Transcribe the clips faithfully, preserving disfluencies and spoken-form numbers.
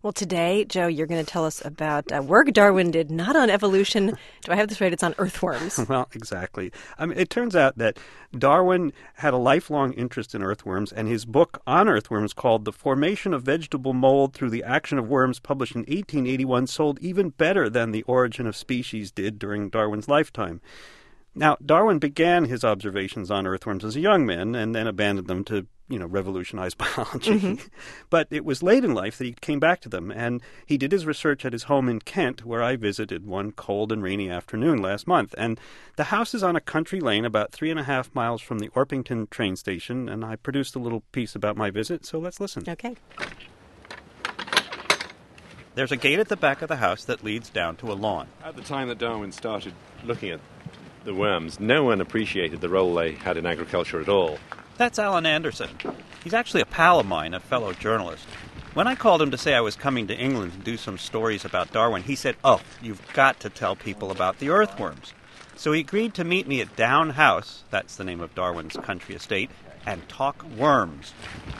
Well, today, Joe, you're going to tell us about uh, work Darwin did not on evolution. Do I have this right? It's on earthworms. Well, exactly. I mean, it turns out that Darwin had a lifelong interest in earthworms, and his book on earthworms called The Formation of Vegetable Mold Through the Action of Worms, published in eighteen eighty-one, sold even better than The Origin of Species did during Darwin's lifetime. Now, Darwin began his observations on earthworms as a young man and then abandoned them to, you know, revolutionize biology. Mm-hmm. But it was late in life that he came back to them, and he did his research at his home in Kent, where I visited one cold and rainy afternoon last month. And the house is on a country lane about three and a half miles from the Orpington train station, and I produced a little piece about my visit, so let's listen. Okay. There's a gate at the back of the house that leads down to a lawn. At the time that Darwin started looking at the worms, no one appreciated the role they had in agriculture at all. That's Alan Anderson. He's actually a pal of mine, a fellow journalist. When I called him to say I was coming to England to do some stories about Darwin, he said, oh, you've got to tell people about the earthworms. So he agreed to meet me at Down House, that's the name of Darwin's country estate, and talk worms.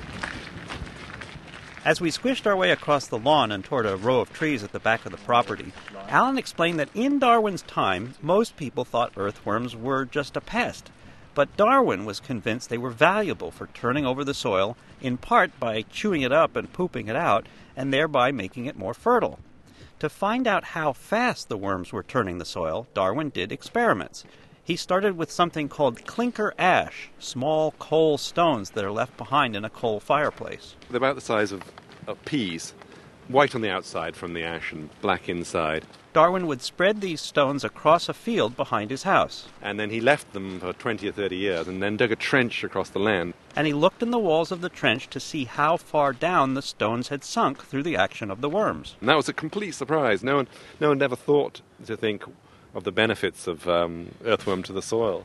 As we squished our way across the lawn and toward a row of trees at the back of the property, Alan explained that in Darwin's time, most people thought earthworms were just a pest. But Darwin was convinced they were valuable for turning over the soil, in part by chewing it up and pooping it out, and thereby making it more fertile. To find out how fast the worms were turning the soil, Darwin did experiments. He started with something called clinker ash, small coal stones that are left behind in a coal fireplace. They're about the size of, of peas, white on the outside from the ash and black inside. Darwin would spread these stones across a field behind his house. And then he left them for twenty or thirty years and then dug a trench across the land. And he looked in the walls of the trench to see how far down the stones had sunk through the action of the worms. And that was a complete surprise. No one, no one ever thought to think of the benefits of um, earthworm to the soil.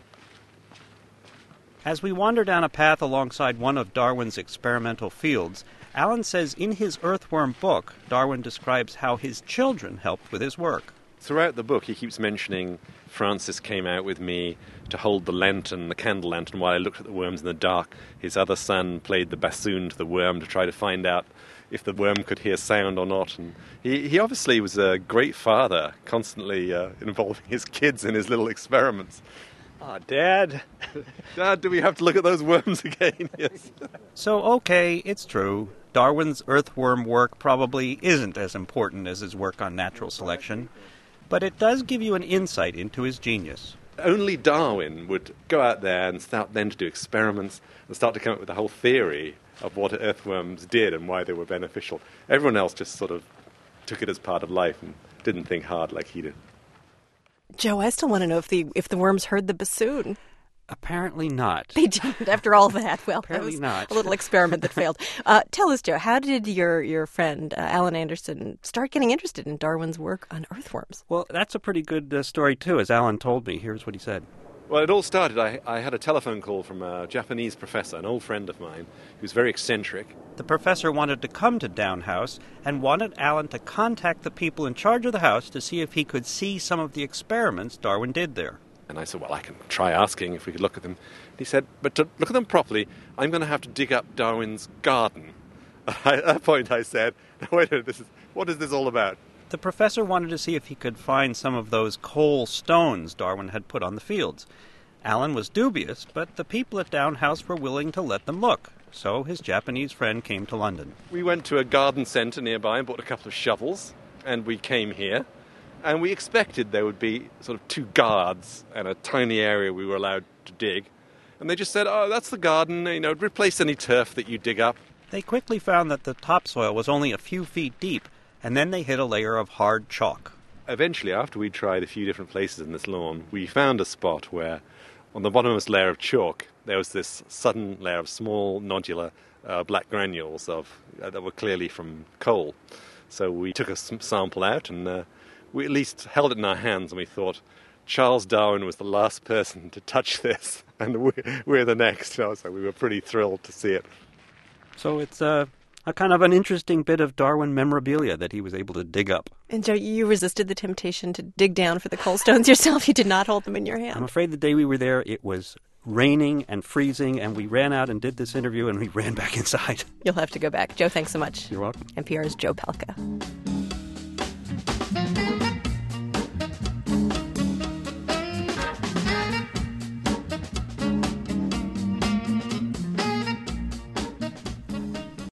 As we wander down a path alongside one of Darwin's experimental fields, Alan says in his earthworm book, Darwin describes how his children helped with his work. Throughout the book, he keeps mentioning Francis came out with me to hold the lantern, the candle lantern, while I looked at the worms in the dark. His other son played the bassoon to the worm to try to find out if the worm could hear sound or not. And he, he obviously was a great father, constantly uh, involving his kids in his little experiments. Ah, Dad, Dad, do we have to look at those worms again? Yes. So, okay, it's true. Darwin's earthworm work probably isn't as important as his work on natural selection, but it does give you an insight into his genius. Only Darwin would go out there and start then to do experiments and start to come up with a whole theory of what earthworms did and why they were beneficial. Everyone else just sort of took it as part of life and didn't think hard like he did. Joe, I still want to know if the if the worms heard the bassoon. Apparently not. They didn't, after all that. Well, Apparently that was not. a little experiment that failed. Uh, tell us, Joe, how did your, your friend, uh, Alan Anderson, start getting interested in Darwin's work on earthworms? Well, that's a pretty good uh, story, too, as Alan told me. Here's what he said. Well, it all started, I, I had a telephone call from a Japanese professor, an old friend of mine, who's very eccentric. The professor wanted to come to Down House and wanted Alan to contact the people in charge of the house to see if he could see some of the experiments Darwin did there. And I said, well, I can try asking if we could look at them. And he said, but to look at them properly, I'm going to have to dig up Darwin's garden. At that point I said, no, wait a minute, this is, what is this all about? The professor wanted to see if he could find some of those coal stones Darwin had put on the fields. Alan was dubious, but the people at Down House were willing to let them look. So his Japanese friend came to London. We went to a garden centre nearby and bought a couple of shovels, and we came here. And we expected there would be sort of two guards and a tiny area we were allowed to dig. And they just said, oh, that's the garden, you know, replace any turf that you dig up. They quickly found that the topsoil was only a few feet deep, and then they hit a layer of hard chalk. Eventually, after we tried a few different places in this lawn, we found a spot where on the bottommost layer of chalk, there was this sudden layer of small nodular uh, black granules of uh, that were clearly from coal. So we took a s- sample out and uh, we at least held it in our hands, and we thought Charles Darwin was the last person to touch this, and we're, we're the next. You know, so we were pretty thrilled to see it. So it's a, a kind of an interesting bit of Darwin memorabilia that he was able to dig up. And Joe, you resisted the temptation to dig down for the coal stones yourself. You did not hold them in your hand. I'm afraid the day we were there, it was raining and freezing, and we ran out and did this interview, and we ran back inside. You'll have to go back. Joe, thanks so much. You're welcome. N P R's Joe Palca.